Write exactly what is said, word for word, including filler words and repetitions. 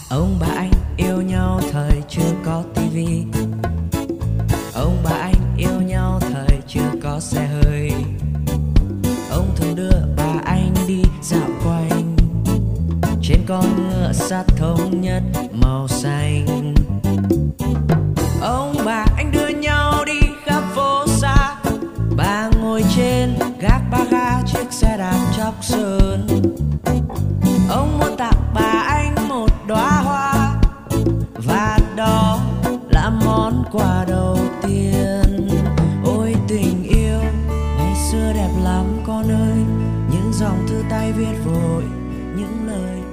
Ông bà anh yêu nhau thời chưa có tivi. Ông bà anh yêu nhau thời chưa có xe hơi. Ông thường đưa bà anh đi dạo quanh trên con ngựa sắt thống nhất màu xanh. Ông bà anh đưa nhau đi khắp phố xa. Bà ngồi trên gác ba ga chiếc xe đạp chóc sơn. Ông muốn tặng bà anh một đóa hoa, và đó là món quà đầu tiên. Ôi tình yêu ngày xưa đẹp lắm con ơi, những dòng thư tay viết vội, những lời